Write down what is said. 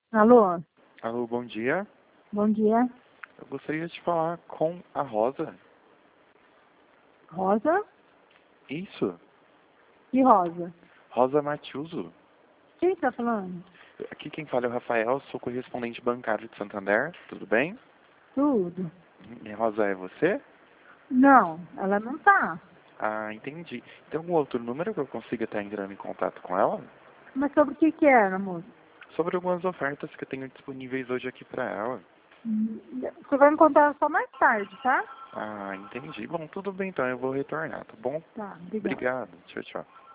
Alô, Alô, bom dia. bom dia. Eu gostaria de falar com a Rosa. Rosa? Isso, Que Rosa? Rosa Matiuso. Quem está falando? Aqui quem fala é o Rafael, sou correspondente bancário de Santander, tudo bem? Tudo. E Rosa é você? Não, ela não tá. Ah, entendi. Tem algum outro número que eu consiga estar entrando em contato com ela? Mas sobre o que era, moço? Sobre algumas ofertas que eu tenho disponíveis hoje aqui para ela. Você vai me contar só mais tarde, tá? Ah, entendi. Bom, tudo bem então, eu vou retornar, tá bom? Tá, obrigada. Obrigado, tchau, tchau.